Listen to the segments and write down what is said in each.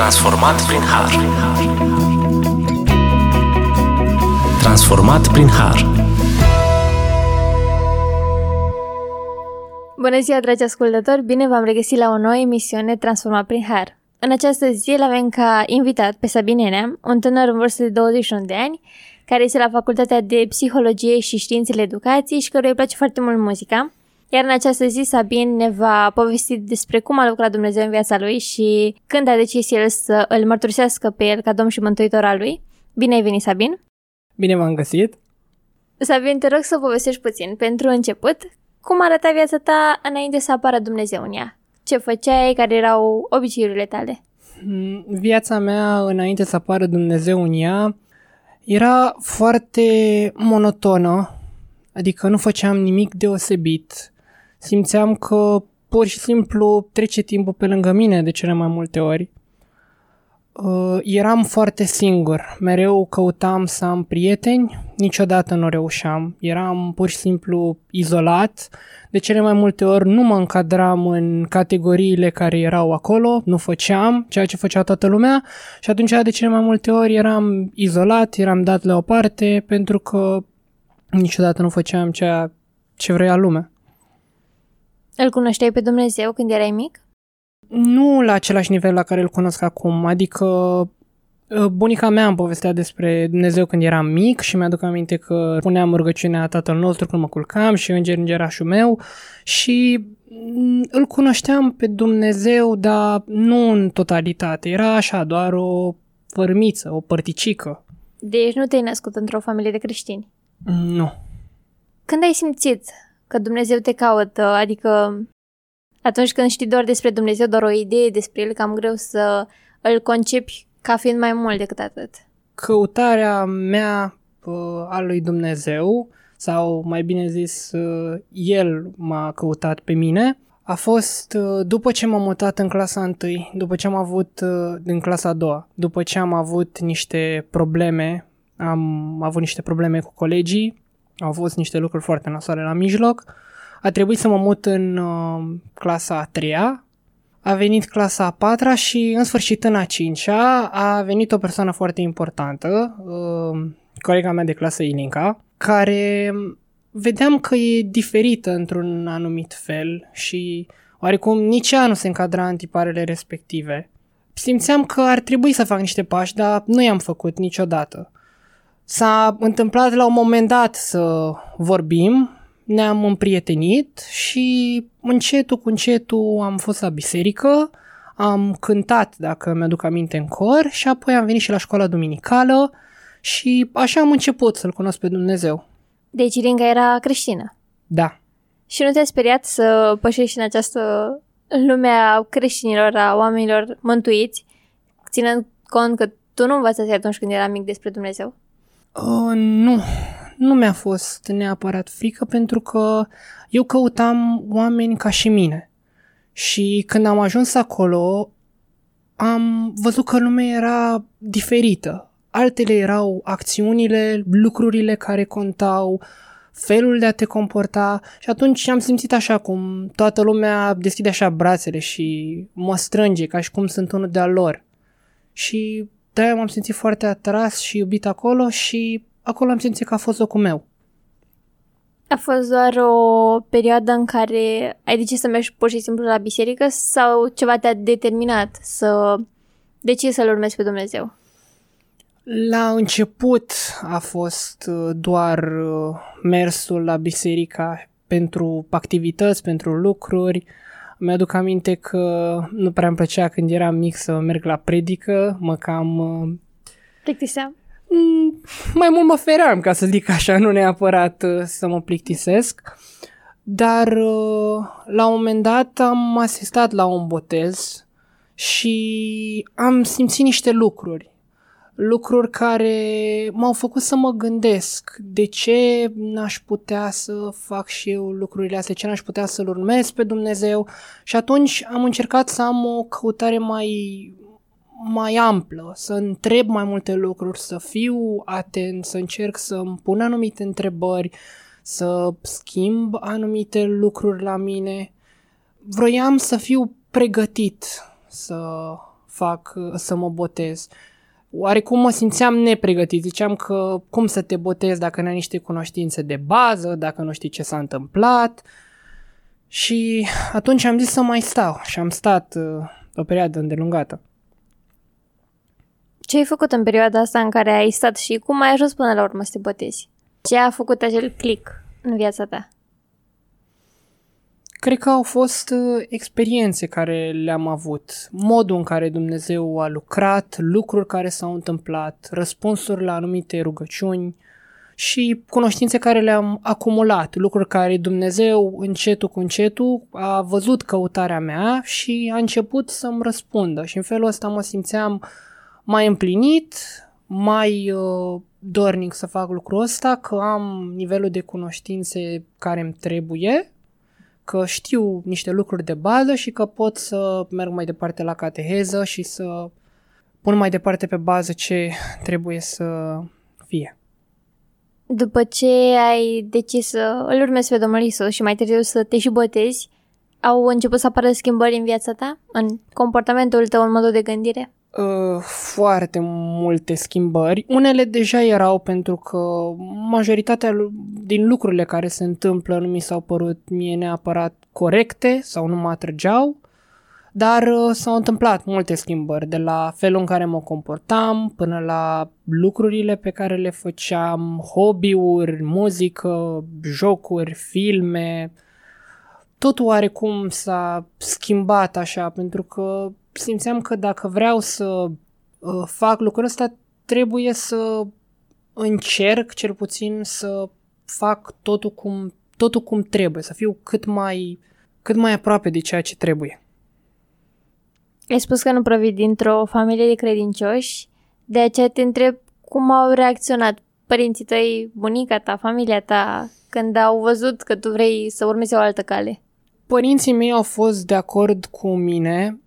Transformat prin har. Transformat prin har. Bună ziua, dragi ascultători! Bine v-am regăsit la o nouă emisiune Transformat prin har. În această zi îl avem ca invitat pe Sabin Nenea, un tânăr în vârstă de 21 de ani, care este la Facultatea de Psihologie și Științele Educației și căruia îi place foarte mult muzica. Iar în această zi Sabin ne va povesti despre cum a lucrat Dumnezeu în viața lui și când a decis el să îl mărturisească pe el ca Domn și Mântuitor al lui. Bine ai venit, Sabin! Bine v-am găsit! Sabin, te rog să povestești puțin, pentru început, cum arăta viața ta înainte să apară Dumnezeu în ea? Ce făceai, care erau obiceiurile tale? Viața mea înainte să apară Dumnezeu în ea era foarte monotonă, adică nu făceam nimic deosebit. Simțeam că pur și simplu trece timpul pe lângă mine de cele mai multe ori. Eram foarte singur, mereu căutam să am prieteni, niciodată nu reușeam. Eram pur și simplu izolat, de cele mai multe ori nu mă încadram în categoriile care erau acolo, nu făceam ceea ce făcea toată lumea și atunci de cele mai multe ori eram izolat, eram dat la o parte pentru că niciodată nu făceam ceea ce vrea lumea. Îl cunoșteai pe Dumnezeu când erai mic? Nu la același nivel la care îl cunosc acum, adică bunica mea îmi povestea despre Dumnezeu când eram mic și mi-aduc aminte că puneam rugăciunea Tatăl nostru când mă culcam și îngerașul meu și îl cunoșteam pe Dumnezeu, dar nu în totalitate, era așa, doar o fărmiță, o părticică. Deci nu te-ai născut într-o familie de creștini? Nu. Când ai simțit că Dumnezeu te caută, adică atunci când știi doar despre Dumnezeu, doar o idee despre El, cam greu să îl concepi ca fiind mai mult decât atât? Căutarea mea a lui Dumnezeu, sau mai bine zis, El m-a căutat pe mine, a fost după ce m-am mutat în clasa 1, după ce am avut în clasa 2, după ce am avut niște probleme, am avut niște probleme cu colegii, au fost niște lucruri foarte nasoale la mijloc. A trebuit să mă mut în clasa a 3-a, a venit clasa a 4-a și în sfârșit în a 5-a a venit o persoană foarte importantă, colega mea de clasă Ilinca, care vedeam că e diferită într-un anumit fel și oarecum nici ea nu se încadra în tiparele respective. Simțeam că ar trebui să fac niște pași, dar nu i-am făcut niciodată. S-a întâmplat la un moment dat să vorbim, ne-am împrietenit și încetul cu încetul am fost la biserică, am cântat, dacă mi-aduc aminte, în cor și apoi am venit și la școala duminicală și așa am început să-L cunosc pe Dumnezeu. Deci Ilinca era creștină? Da. Și nu te-a speriat să pășești în această lume a creștinilor, a oamenilor mântuiți, ținând cont că tu nu învățați atunci când erai mic despre Dumnezeu? Nu mi-a fost neapărat frică pentru că eu căutam oameni ca și mine. Și când am ajuns acolo, am văzut că lumea era diferită. Altele erau acțiunile, lucrurile care contau, felul de a te comporta și atunci am simțit așa cum toată lumea deschide așa brațele și mă strânge ca și cum sunt unul de-al lor. Și de-aia m-am simțit foarte atras și iubit acolo și acolo am simțit că a fost locul meu. A fost doar o perioadă în care ai decis să mergi pur și simplu la biserică sau ceva te-a determinat să decizi să-L urmezi pe Dumnezeu? La început a fost doar mersul la biserică pentru activități, pentru lucruri. Mi-aduc aminte că nu prea îmi plăcea când eram mic să merg la predică, mă cam plictiseam? Mai mult mă feream, ca să zic așa, nu neapărat să mă plictisesc. Dar la un moment dat am asistat la un botez și am simțit niște lucruri care m-au făcut să mă gândesc de ce n-aș putea să fac și eu lucrurile astea, ce n-aș putea să-L urmez pe Dumnezeu și atunci am încercat să am o căutare mai amplă, să întreb mai multe lucruri, să fiu atent, să încerc să îmi pun anumite întrebări, să schimb anumite lucruri la mine. Vroiam să fiu pregătit să să mă botez. Oarecum mă simțeam nepregătit. Ziceam că cum să te botezi dacă nu ai niște cunoștințe de bază, dacă nu știi ce s-a întâmplat. Și atunci am zis să mai stau și am stat o perioadă îndelungată. Ce ai făcut în perioada asta în care ai stat și cum ai ajuns până la urmă să te botezi? Ce a făcut acel click în viața ta? Cred că au fost experiențe care le-am avut, modul în care Dumnezeu a lucrat, lucruri care s-au întâmplat, răspunsuri la anumite rugăciuni și cunoștințe care le-am acumulat, lucruri care Dumnezeu încetul cu încetul a văzut căutarea mea și a început să-mi răspundă și în felul ăsta mă simțeam mai împlinit, mai dornic să fac lucrul ăsta, că am nivelul de cunoștințe care îmi trebuie, că știu niște lucruri de bază și că pot să merg mai departe la cateheză și să pun mai departe pe bază ce trebuie să fie. După ce ai decis să îl urmezi pe Domnul Iisus și mai târziu să te și botezi, au început să apară schimbări în viața ta? În comportamentul tău, în modul de gândire? Foarte multe schimbări. Unele deja erau pentru că majoritatea din lucrurile care se întâmplă nu mi s-au părut mie neapărat corecte sau nu mă atrăgeau, dar s-au întâmplat multe schimbări, de la felul în care mă comportam până la lucrurile pe care le făceam, hobby-uri, muzică, jocuri, filme. Totul oarecum s-a schimbat așa, pentru că simțeam că dacă vreau să fac lucrul ăsta, trebuie să încerc cel puțin să fac totul cum trebuie, să fiu cât mai aproape de ceea ce trebuie. Ai spus că nu provii dintr-o familie de credincioși, de aceea te întreb cum au reacționat părinții tăi, bunica ta, familia ta, când au văzut că tu vrei să urmezi o altă cale. Părinții mei au fost de acord cu mine.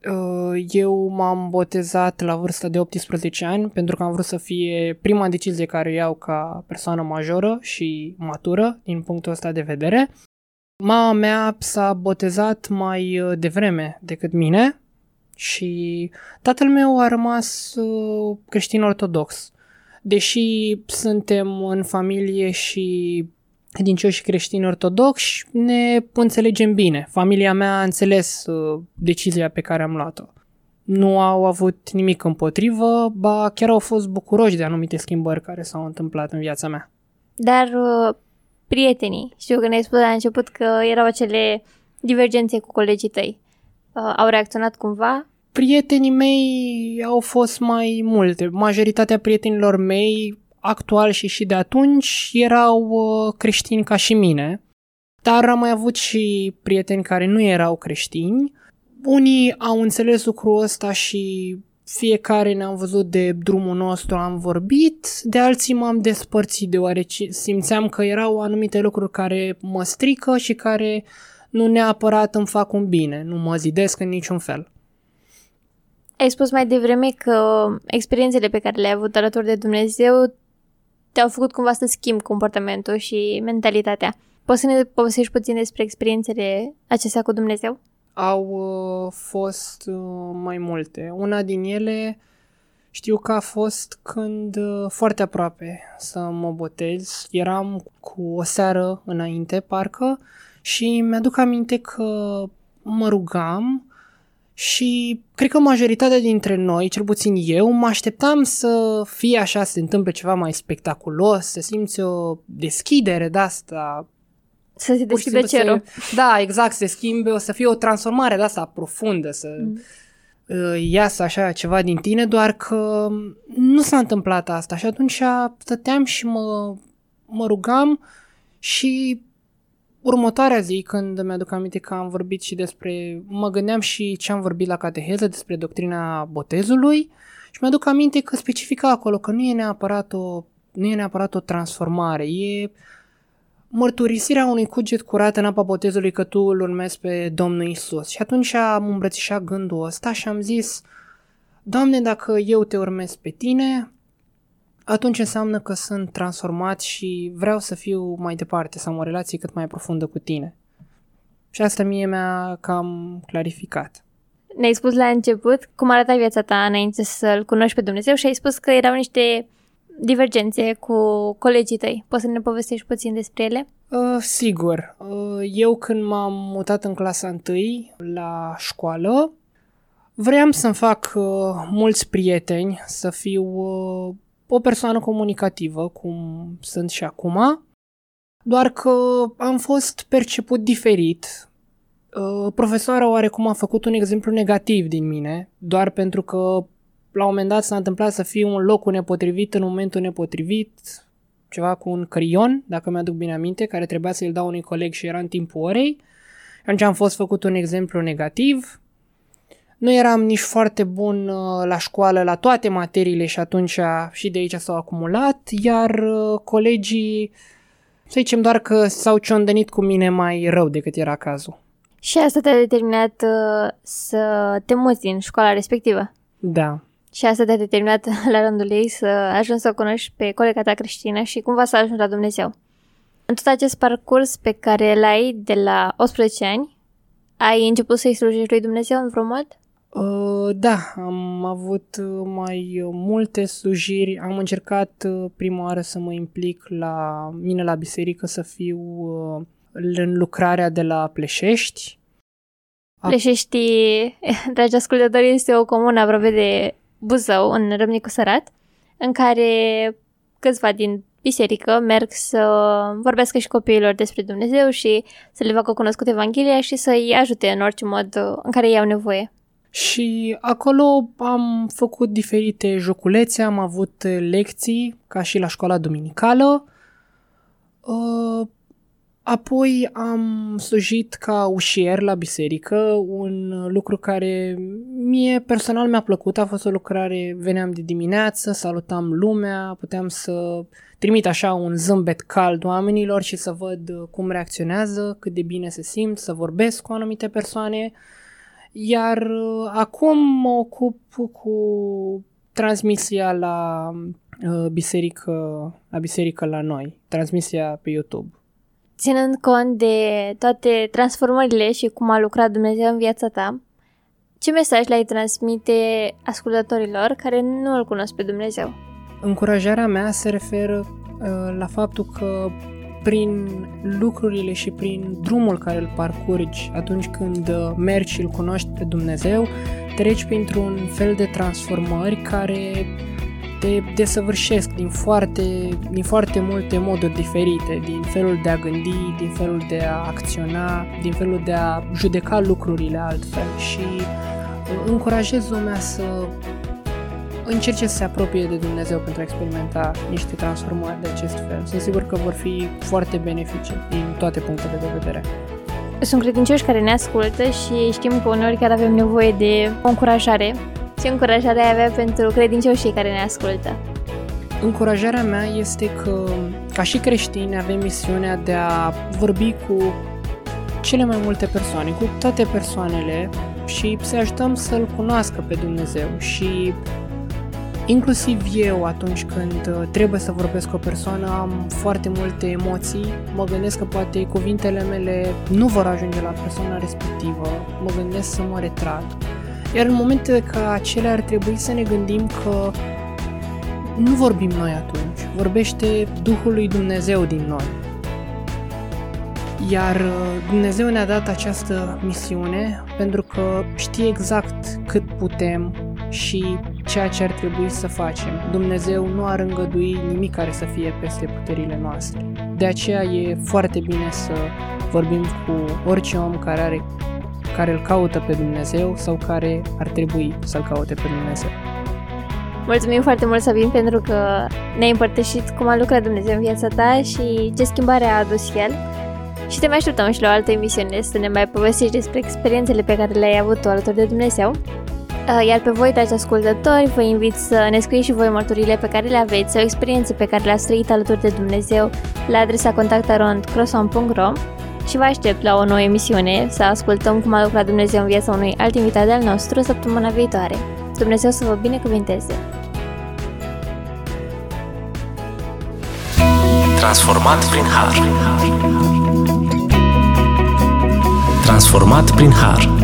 Eu m-am botezat la vârsta de 18 ani pentru că am vrut să fie prima decizie care o iau ca persoană majoră și matură din punctul ăsta de vedere. Mama mea s-a botezat mai devreme decât mine și tatăl meu a rămas creștin ortodox. Deși suntem în familie și credincioși și creștini ortodoxi, ne înțelegem bine. Familia mea a înțeles decizia pe care am luat-o. Nu au avut nimic împotrivă, ba chiar au fost bucuroși de anumite schimbări care s-au întâmplat în viața mea. Dar prietenii, știu că ne-ai spus la început că erau acele divergențe cu colegii tăi. Au reacționat cumva? Prietenii mei au fost mai multe. Majoritatea prietenilor mei actual și de atunci erau creștini ca și mine, dar am mai avut și prieteni care nu erau creștini. Unii au înțeles lucrul ăsta și fiecare ne-am văzut de drumul nostru, am vorbit, de alții m-am despărțit deoarece simțeam că erau anumite lucruri care mă strică și care nu neapărat îmi fac un bine, nu mă zidesc în niciun fel. Ai spus mai devreme că experiențele pe care le-ai avut alături de Dumnezeu te-au făcut cumva să schimbi comportamentul și mentalitatea. Poți să ne povestești puțin despre experiențele acestea cu Dumnezeu? Au fost mai multe. Una din ele știu că a fost când foarte aproape să mă botez. Eram cu o seară înainte, parcă, și mi-aduc aminte că mă rugam și cred că majoritatea dintre noi, cel puțin eu, mă așteptam să fie așa, să se întâmple ceva mai spectaculos, să simți o deschidere de-asta. Să se deschidă cerul. Da, exact, să se schimbe, o să fie o transformare de-asta profundă, să iasă așa ceva din tine, doar că nu s-a întâmplat asta și atunci stăteam și mă rugam și următoarea zi, când mi-aduc aminte că am vorbit și mă gândeam și ce am vorbit la cateheză despre doctrina botezului și mi-aduc aminte că specifica acolo că nu e neapărat o transformare, e mărturisirea unui cuget curat în apa botezului că tu îl urmezi pe Domnul Iisus. Și atunci am îmbrățișat gândul ăsta și am zis: Doamne, dacă eu te urmez pe tine, atunci înseamnă că sunt transformat și vreau să fiu mai departe, să am o relație cât mai profundă cu tine. Și asta mie mi-a cam clarificat. ne-ai spus la început cum arăta viața ta înainte să-L cunoști pe Dumnezeu și ai spus că erau niște divergențe cu colegii tăi. Poți să ne povestești puțin despre ele? Sigur. Eu când m-am mutat în clasa 1 la școală, vreau să-mi fac mulți prieteni, să fiu o persoană comunicativă, cum sunt și acum, doar că am fost perceput diferit. Profesoara oarecum a făcut un exemplu negativ din mine, doar pentru că la un moment dat s-a întâmplat să fiu în locul nepotrivit, în momentul nepotrivit, ceva cu un creion, dacă mi-aduc bine aminte, care trebuia să-l dau unui coleg și era în timpul orei. Atunci am fost făcut un exemplu negativ. Nu eram nici foarte bun la școală, la toate materiile și atunci și de aici s-au acumulat, iar colegii, să zicem doar că s-au ciondănit cu mine mai rău decât era cazul. Și asta te-a determinat să te muți în școala respectivă? Da. Și asta te-a determinat la rândul ei să ajungi să o cunoști pe colega ta creștină și cumva să ajungi la Dumnezeu. În tot acest parcurs pe care l-ai de la 18 ani, ai început să-i slujești lui Dumnezeu în vreun mod? Da, am avut mai multe slujiri. Am încercat prima oară să mă implic la mine la biserică, să fiu în lucrarea de la Pleșești. Pleșești, dragi ascultători, este o comună aproape de Buzău, în Râmnicu Sărat, în care câțiva din biserică merg să vorbească și copiilor despre Dumnezeu și să le facă cunoscut Evanghelia și să-i ajute în orice mod în care ei au nevoie. Și acolo am făcut diferite joculețe, am avut lecții, ca și la școala duminicală. Apoi am slujit ca ușier la biserică, un lucru care mie personal mi-a plăcut. A fost o lucrare, veneam de dimineață, salutam lumea, puteam să trimit așa un zâmbet cald oamenilor și să văd cum reacționează, cât de bine se simt, să vorbesc cu anumite persoane. Iar acum mă ocup cu transmisia la biserică la noi, transmisia pe YouTube. Ținând cont de toate transformările și cum a lucrat Dumnezeu în viața ta, ce mesaj le-ai transmite ascultătorilor care nu îl cunosc pe Dumnezeu? Încurajarea mea se referă la faptul că prin lucrurile și prin drumul care îl parcurgi atunci când mergi și îl cunoști pe Dumnezeu, treci printr-un fel de transformări care te desăvârșesc din foarte multe moduri diferite, din felul de a gândi, din felul de a acționa, din felul de a judeca lucrurile altfel și încurajez lumea să încerce să se apropie de Dumnezeu pentru a experimenta niște transformări de acest fel. Sunt sigur că vor fi foarte benefice din toate punctele de vedere. Sunt credincioși care ne ascultă și știm că uneori chiar avem nevoie de o încurajare. Ce încurajare ai avea pentru credincioșii care ne ascultă? Încurajarea mea este că, ca și creștini, avem misiunea de a vorbi cu cele mai multe persoane, cu toate persoanele și să ajutăm să-L cunoască pe Dumnezeu. Și inclusiv eu, atunci când trebuie să vorbesc cu o persoană, am foarte multe emoții, mă gândesc că poate cuvintele mele nu vor ajunge la persoana respectivă, mă gândesc să mă retrag. Iar în momente ca acelea ar trebui să ne gândim că nu vorbim noi atunci, vorbește Duhul lui Dumnezeu din noi. Iar Dumnezeu ne-a dat această misiune pentru că știe exact cât putem și ceea ce ar trebui să facem. Dumnezeu nu ar îngădui nimic care să fie peste puterile noastre. De aceea e foarte bine să vorbim cu orice om care îl caută pe Dumnezeu sau care ar trebui să-l caute pe Dumnezeu. Mulțumim foarte mult, Sabin, pentru că ne-ai împărtășit cum a lucrat Dumnezeu în viața ta și ce schimbare a adus El. Și te mai așteptăm și la o altă emisiune să ne mai povestești despre experiențele pe care le-ai avut tu alături de Dumnezeu. Iar pe voi, dragi ascultători, vă invit să ne scrieți și voi mărturile pe care le aveți sau experiențe pe care le-ați trăit alături de Dumnezeu la adresa contact@crosson.ro și vă aștept la o nouă emisiune să ascultăm cum a lucrat Dumnezeu în viața unui alt invitat al nostru săptămâna viitoare. Dumnezeu să vă binecuvinteze! Transformat prin har. Transformat prin har.